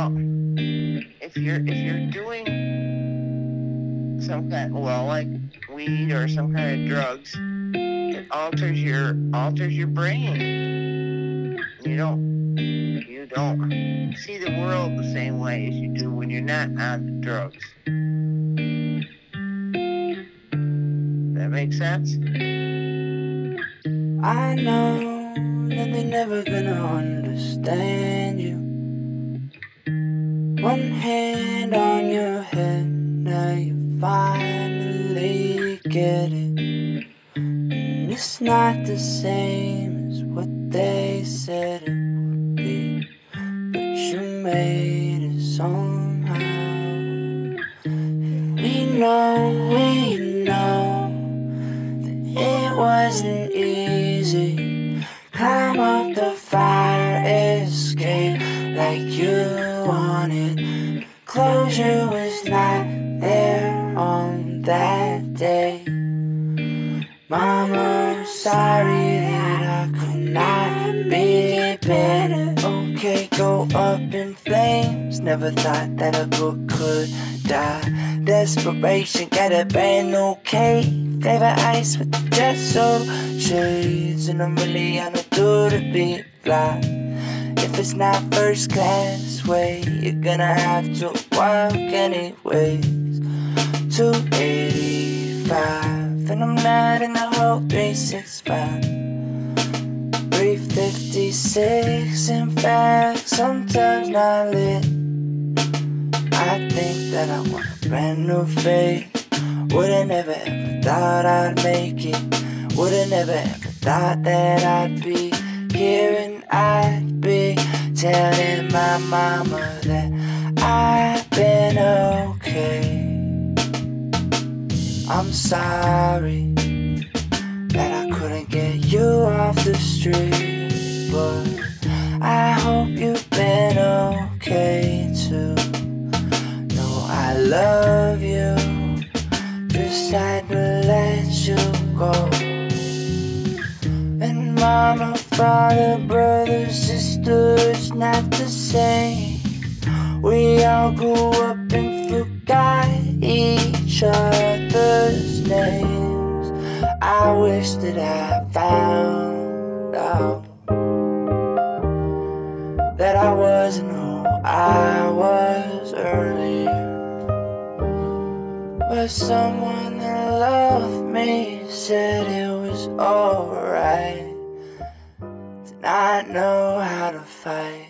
Well, if you're doing some kind, well, like weed or some kind of drugs, it alters your brain. You don't see the world the same way as you do when you're not on the drugs. That makes sense? I know that they're never gonna understand you. One hand on your head, now you finally get it. And it's not the same as what they said it would be, but you made it somehow. We know that it wasn't easy. Climb up the fire escape like you wanted. Closure was not there on that day. Mama, I'm sorry that I could not be better. Okay, go up in flames. Never thought that a book could die. Desperation got a brand new cake. Flavor ice with the gesso shades. And I'm really on a do to be fly. If it's not first class way, you're gonna have to walk anyways. 285. And I'm not in the whole 365. 356, in fact, sometimes not lit. I think that I want a brand new face. Would've never ever thought I'd make it. Would've never ever thought that I'd be here and I'd be telling my mama that I've been okay. I'm sorry that I couldn't get you off the street, but I hope you've been okay too. No, I love you, just had to let you go. And mama, father, brother, sister, it's not the same. We all grew up and forgot each other's names. I wish that I found out that I wasn't who I was earlier, but someone that loved me said it was alright to not know how to fight.